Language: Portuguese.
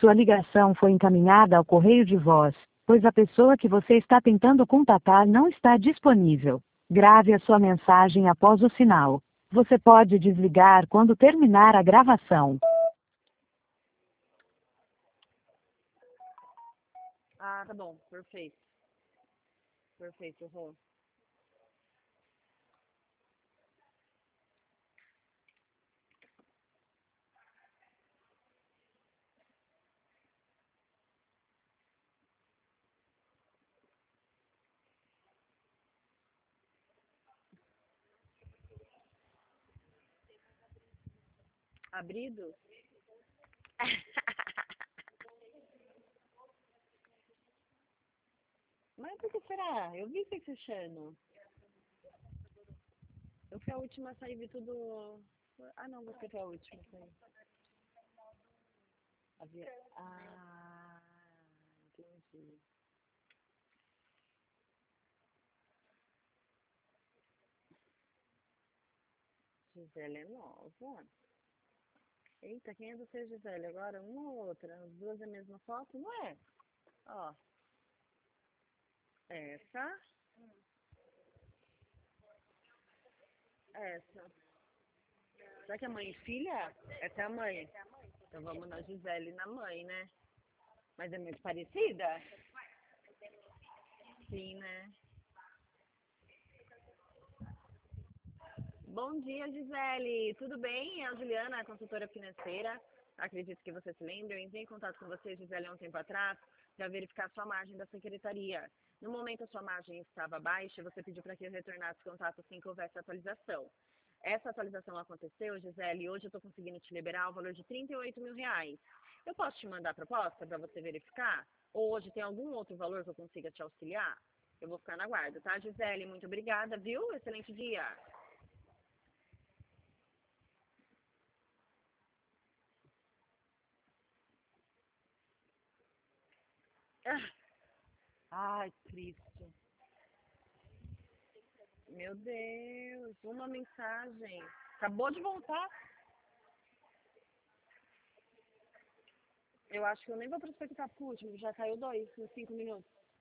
Sua ligação foi encaminhada ao correio de voz, pois a pessoa que você está tentando contatar não está disponível. Grave a sua mensagem após o sinal. Você pode desligar quando terminar a gravação. Ah, tá bom. Perfeito. Perfeito, Rô. Abrido? Mas por que será? Eu vi você fechando. Eu fui a última a sair, vi tudo. Ah, não, você foi a última a sair. Ah, entendi. Gisele é nova. Eita, quem é você, Gisele? Agora uma ou outra? As duas é a mesma foto? Não é? Ó, essa, essa. Será que é mãe e filha? Essa é a mãe. Então vamos na Gisele e na mãe, né? Mas é muito parecida? Sim, né? Bom dia, Gisele. Tudo bem? É a Juliana, consultora financeira. Acredito que você se lembra. Eu entrei em contato com você, Gisele, há um tempo atrás, para verificar a sua margem da secretaria. No momento, a sua margem estava baixa e você pediu para que eu retornasse contato assim que houvesse atualização. Essa atualização aconteceu, Gisele, e hoje eu estou conseguindo te liberar o valor de R$ 38.000. Eu posso te mandar a proposta para você verificar? Ou hoje tem algum outro valor que eu consiga te auxiliar? Eu vou ficar na guarda, tá, Gisele? Muito obrigada, viu? Excelente dia. Ai, Cristo. Meu Deus, uma mensagem. Acabou de voltar. Eu acho que eu nem vou prospectar por último, já caiu dois em 5 minutos.